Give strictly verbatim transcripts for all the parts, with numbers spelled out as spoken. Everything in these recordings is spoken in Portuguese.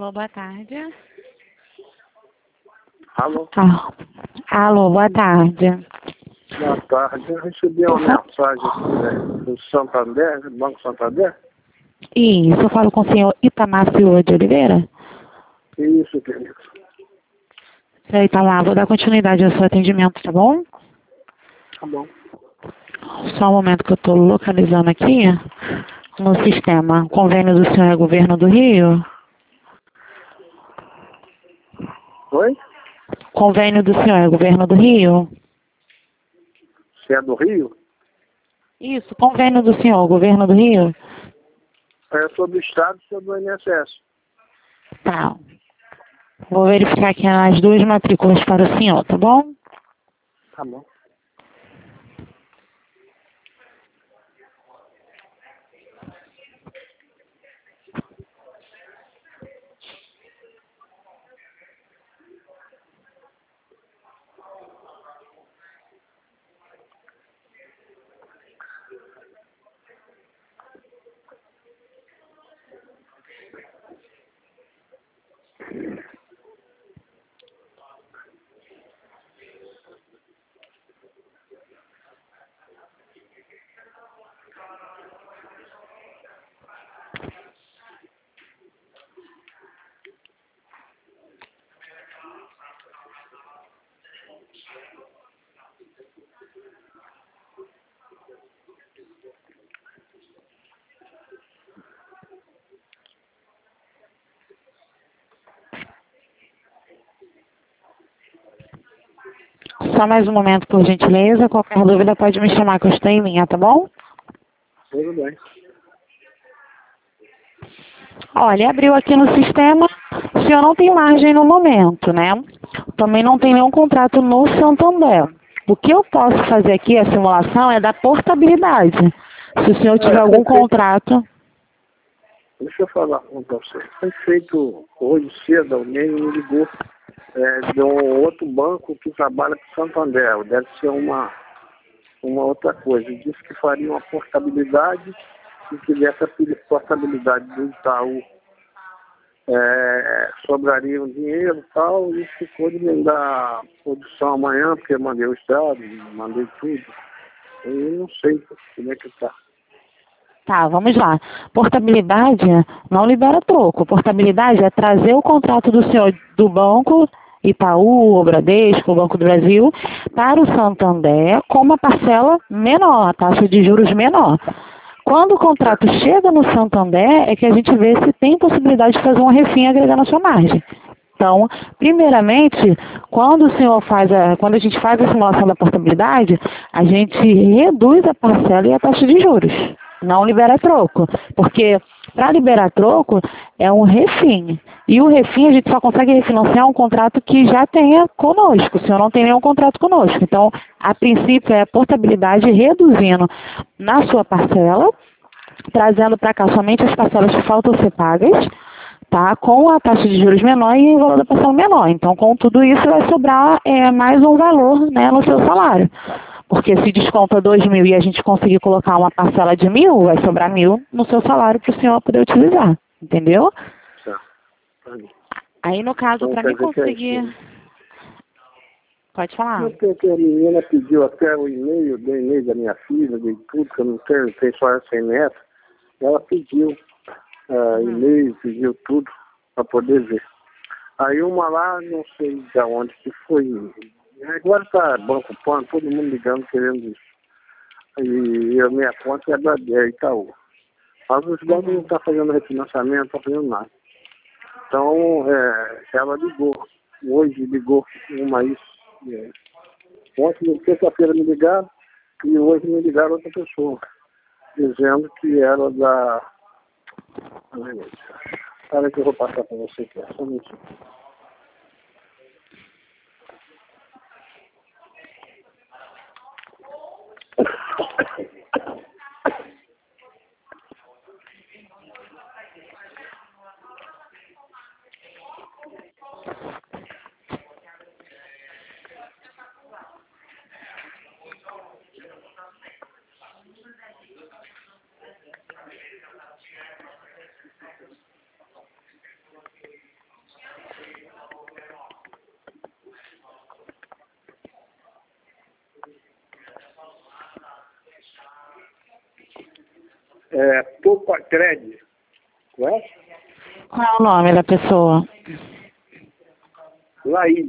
Alô, boa tarde. Alô? Ah, alô, boa tarde. Boa tarde. Eu recebi uma mensagem aqui né, do Santander, do Banco Santander. Isso, eu falo com o senhor Itamar de Oliveira. Isso, querido. Senhor Itamar, vou dar continuidade ao seu atendimento, tá bom? Tá bom. Só um momento que eu estou localizando aqui no sistema. O convênio do senhor é Governo do Rio? Oi? Convênio do senhor é Governo do Rio? Você é do Rio? Isso, convênio do senhor, Governo do Rio? Eu sou do Estado e sou do I N S S. Tá. Vou verificar aqui as duas matrículas para o senhor, tá bom? Tá bom. Só mais um momento, por gentileza. Qualquer dúvida pode me chamar que eu estou em linha, tá bom? Tudo bem. Olha, abriu aqui no sistema, o senhor não tem margem no momento, né? Também não tem nenhum contrato no Santander. O que eu posso fazer aqui, a simulação, é da portabilidade. Se o senhor tiver É, algum foi feito, contrato... deixa eu falar com você. Foi feito hoje cedo, alguém me ligou é, de um outro banco que trabalha com o Santander. Deve ser uma, uma outra coisa. Disse que faria uma portabilidade e que dessa portabilidade do Itaú é, sobraria um dinheiro e tal, e ficou de me dar produção amanhã, porque eu mandei os dados, mandei tudo. Eu não sei como é que tá. Tá, vamos lá. Portabilidade não libera troco. Portabilidade é trazer o contrato do senhor do banco, Itaú, o Bradesco, o Banco do Brasil, para o Santander com uma parcela menor, a taxa de juros menor. Quando o contrato chega no Santander, é que a gente vê se tem possibilidade de fazer uma refim agregando a sua margem. Então, primeiramente, quando o senhor faz a, quando a gente faz a simulação da portabilidade, a gente reduz a parcela e a taxa de juros. Não libera troco. Porque para liberar troco é um refim. E o refim a gente só consegue refinanciar um contrato que já tenha conosco. O senhor não tem nenhum contrato conosco. Então, a princípio é a portabilidade reduzindo na sua parcela, trazendo para cá somente as parcelas que faltam ser pagas, tá? Com a taxa de juros menor e o valor da parcela menor. Então, com tudo isso, vai sobrar é, mais um valor, né, no seu salário. Porque se desconta dois mil e a gente conseguir colocar uma parcela de mil, vai sobrar mil no seu salário para o senhor poder utilizar. Entendeu? Tá. Aí, no caso, Então, para quer mim dizer que é conseguir... isso. Pode falar. Porque que a menina pediu até o e-mail, dei e-mail da minha filha, dei tudo, que eu não tenho, tem só essa neta. Ela pediu uh, Uhum. e-mail, pediu tudo para poder ver. Aí uma lá, não sei de onde que foi. Agora tá Banco Pan, todo mundo ligando querendo isso. E a minha conta é da é Itaú. Mas os bancos Uhum. não estão fazendo refinanciamento, não estão fazendo nada. Então, é, ela ligou. Hoje ligou uma isso. É. Ontem, terça-feira, me ligaram e hoje me ligaram outra pessoa, dizendo que era da... Espera que eu vou passar para você aqui. Só um minutinho. É, Poupa Cred. Conhece? Qual é o nome da pessoa? Laís.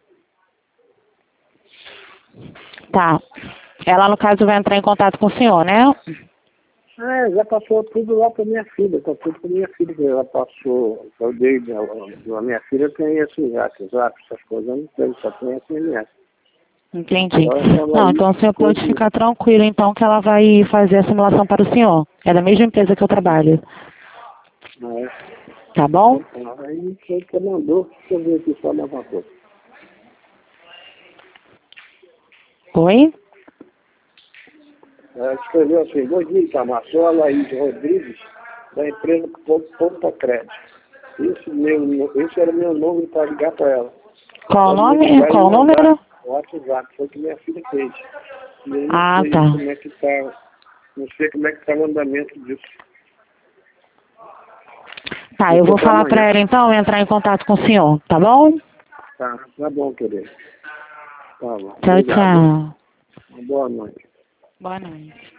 Tá. Ela, no caso, vai entrar em contato com o senhor, né? É, já passou tudo lá para minha filha, tá tudo para minha filha, que ela passou, eu dei, a minha filha tem esse zap, zap, essas coisas, eu não sei, só tem S M S. Entendi. Então, Não, então o senhor pode tudo, ficar tranquilo, então, que ela vai fazer a simulação para o senhor. É da mesma empresa que eu trabalho. né? Tá bom? Aí você mandou, deixa eu ver aqui só mais uma coisa. Oi? É, escreveu assim, bom dia, Itamar, sou a Laís Rodrigues, da empresa Poupa Cred. Esse, meu, esse era o meu número para ligar para ela. Qual o Pode me nome? ligar e Qual o mandar número? o WhatsApp, foi o que minha filha fez. E eu não Ah, sei tá. como é que tá, não sei como é que tá o andamento disso. Tá, Eu eu vou vou para falar pra amanhã. ela, então, entrar em contato com o senhor, tá bom? Tá, tá bom, querido. Tá bom. Tchau, Obrigado. tchau. Boa noite. Boa noite.